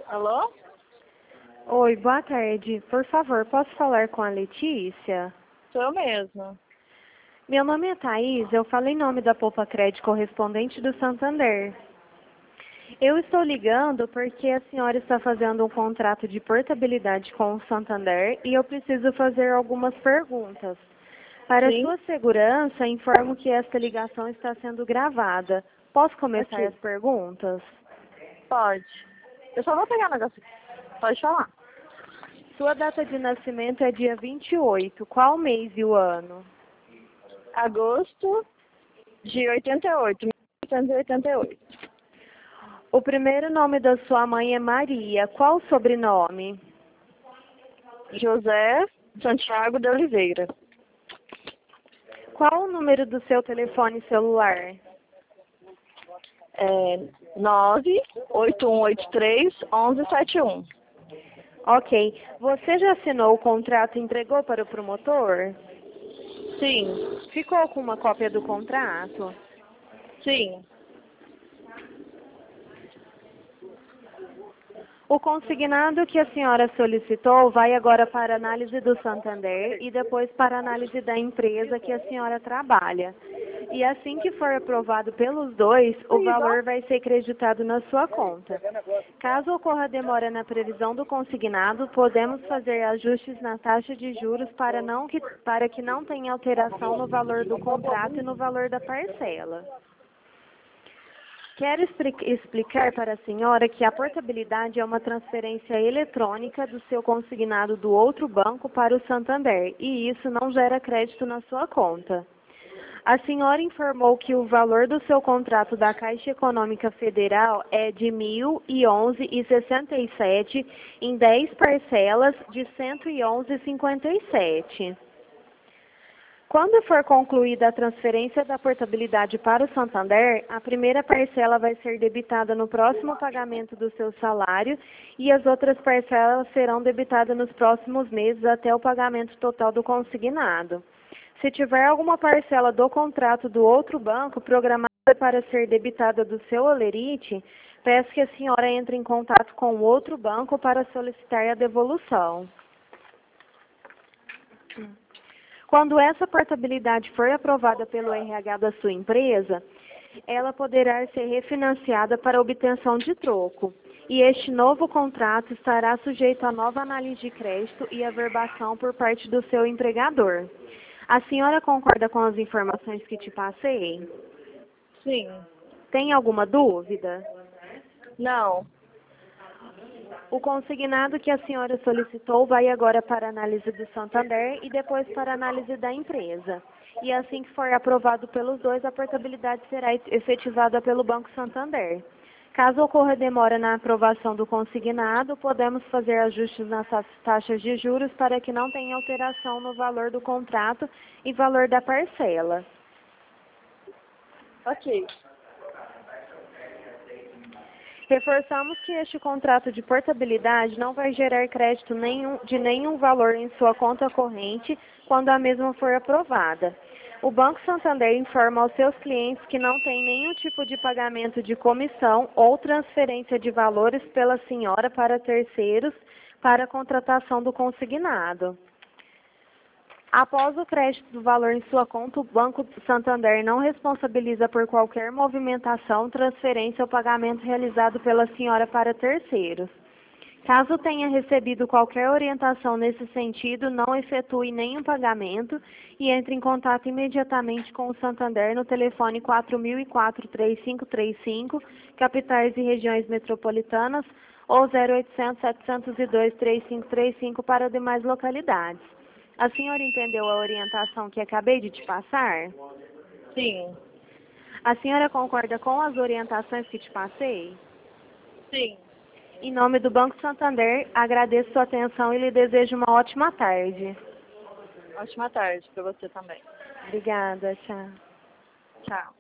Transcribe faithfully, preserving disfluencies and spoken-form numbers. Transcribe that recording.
Alô? Oi, boa tarde. Por favor, posso falar com a Letícia? Sou eu mesma. Meu nome é Thaís, eu falo em nome da Poupa Crédito correspondente do Santander. Eu estou ligando porque a senhora está fazendo um contrato de portabilidade com o Santander e eu preciso fazer algumas perguntas. Para Sim, sua segurança, informo que esta ligação está sendo gravada. Posso começar aqui. as perguntas? Pode. Eu só vou pegar o negócio aqui. Pode falar. Sua data de nascimento é dia vinte e oito. Qual mês e o ano? Agosto de oitenta e oito, mil novecentos e oitenta e oito. O primeiro nome da sua mãe é Maria. Qual o sobrenome? José Santiago de Oliveira. Qual o número do seu telefone celular? É nove oito um oito três um um sete um. Ok. Você já assinou o contrato e entregou para o promotor? Sim, Ficou com uma cópia do contrato? sim. O consignado que a senhora solicitou vai agora para análise do Santander e depois para análise da empresa que a senhora trabalha. E assim que for aprovado pelos dois, o valor vai ser creditado na sua conta. Caso ocorra demora na previsão do consignado, podemos fazer ajustes na taxa de juros para, não que, para que não tenha alteração no valor do contrato e no valor da parcela. Quero expli- explicar para a senhora que a portabilidade é uma transferência eletrônica do seu consignado do outro banco para o Santander, e isso não gera crédito na sua conta. A senhora informou que o valor do seu contrato da Caixa Econômica Federal é de mil e onze reais e sessenta e sete centavos em dez parcelas de cento e onze reais e cinquenta e sete centavos. Quando for concluída a transferência da portabilidade para o Santander, a primeira parcela vai ser debitada no próximo pagamento do seu salário e as outras parcelas serão debitadas nos próximos meses até o pagamento total do consignado. Se tiver alguma parcela do contrato do outro banco programada para ser debitada do seu holerite, peço que a senhora entre em contato com o outro banco para solicitar a devolução. Quando essa portabilidade for aprovada pelo R H da sua empresa, ela poderá ser refinanciada para obtenção de troco. E este novo contrato estará sujeito a nova análise de crédito e averbação por parte do seu empregador. A senhora concorda com as informações que te passei? Sim. Tem alguma dúvida? Não. O consignado que a senhora solicitou vai agora para a análise do Santander e depois para a análise da empresa. E assim que for aprovado pelos dois, a portabilidade será efetivada pelo Banco Santander. Caso ocorra demora na aprovação do consignado, podemos fazer ajustes nas taxas de juros para que não tenha alteração no valor do contrato e valor da parcela. Ok. Reforçamos que este contrato de portabilidade não vai gerar crédito nenhum, de nenhum valor em sua conta corrente quando a mesma for aprovada. O Banco Santander informa aos seus clientes que não tem nenhum tipo de pagamento de comissão ou transferência de valores pela senhora para terceiros para a contratação do consignado. Após o crédito do valor em sua conta, o Banco Santander não responsabiliza por qualquer movimentação, transferência ou pagamento realizado pela senhora para terceiros. Caso tenha recebido qualquer orientação nesse sentido, não efetue nenhum pagamento e entre em contato imediatamente com o Santander no telefone quatro mil e quatro, três cinco três cinco, capitais e regiões metropolitanas, ou zero oitocentos, setecentos e dois, três cinco três cinco para demais localidades. A senhora entendeu a orientação que acabei de te passar? Sim. A senhora concorda com as orientações que te passei? Sim. Em nome do Banco Santander, agradeço sua atenção e lhe desejo uma ótima tarde. Ótima tarde para você também. Obrigada, tchau. Tchau.